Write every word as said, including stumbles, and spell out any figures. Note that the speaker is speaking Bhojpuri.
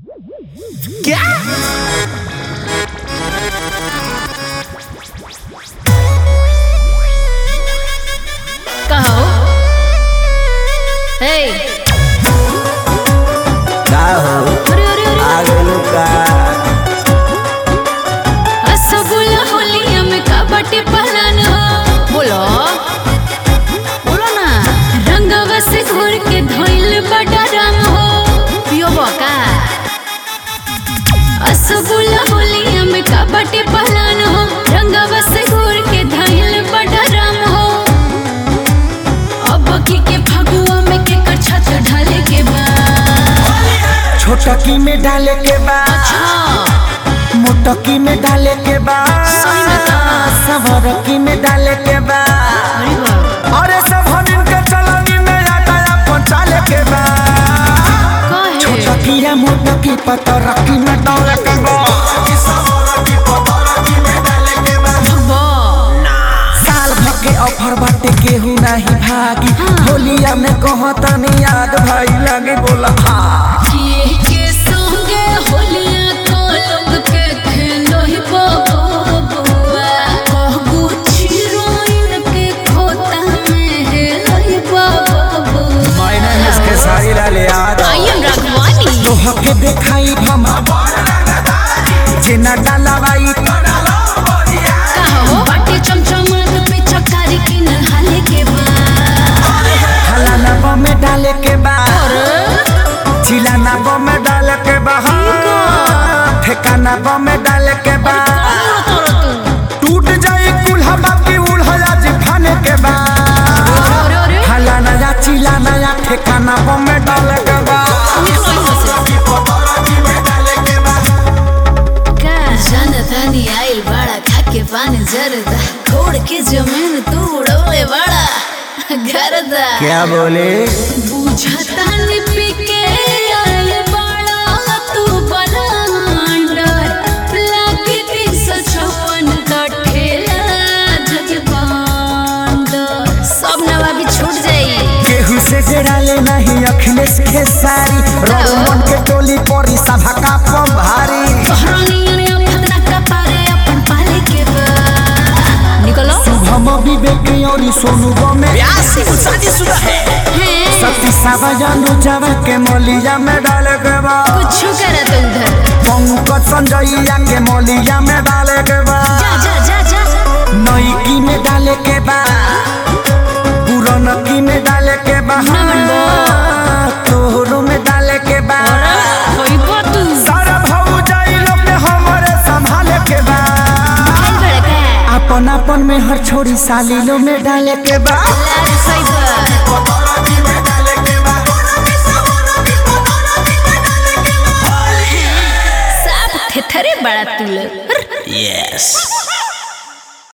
क्या कहो हे का हो अरे अरे अरे आगलू का असगुल्ला होलिया में कबड्डी पहलन हो बोलो बोलो ना रंगवा से घोर के धोइल बड़ा रंग हो पियो बका असगुल्ला होलिया में कबड्डी पहलन हो रंगवा से घोर के धोइल बड़ा रंग हो अब की के फगुआ में के कच्छा ढाले के बाद छोटकी में डाले के बाद अच्छा मोटकी में डाले के बाद सही में का? सवरकी में डाले के बाद अरे वाह अरे सब हनिन के चलनी में आटा पहुंचाले के बाद काहे छोटकी या मोटकी पतरकी में डाले के बाद सवरकी पतरकी में डाले के बाद साल भर के ऑफर बाटे केहू नहीं भागी होलिया में कहता नहीं याद भाई लगे बोला हाँ ये के संगे होलिया तो लोग के खेलो ही बबुआ कहबू चिरोइन के खोता में हेलो ही बबुआ मैंने इसके सारी लाले याद आई एम राघवानी लोहा के देखाई हम जिना डालावाई कहो बाटे चमचमात पे चकारी की नहाले के बाद हलाना बम में डाले के बाद चिलाना बम में डाले के बाद ठेकाना बम में डाले के बाद टूट जाए कुल्हा बाकी उल्हा जिफाने के बाद हलाना या चिलाना या ठेकाना बम में डाले के बाद जनतानी आइल बड़ा खाके पानी जरदा छोड़ के जमीन तू उड़ौले बड़ा गरदा क्या बोले बुझता नि पिके आइल बड़ा तू बलांडर लागे तीन सौ छप्पन का ठेला जजबांडर सब नवाबी छूट जाई केहू से जड़ाले नहीं अखिलेश के सारी रोमन के टोली परी सभा का पम भारी शुभम विवेक और सोनू बमे शादीशुदा है सती सावजानु जावा के मौलिया में डाले के बाद कुछ करत उधर पंकज संजयया के मौलिया में डाले के बाद जा जा जा जा नईकी में डाले के बाद पुरनकी में डाले के बाद तोहरो में डाले के बाद होई बतू सारा भाऊ जाई लोग ने हमरे संभाले के बाद खाई बड़का अपन अपन में हर छोरी सालीलो में डाले के बाद लाल साइबर साफ थे थरे बड़ा तू लोग यस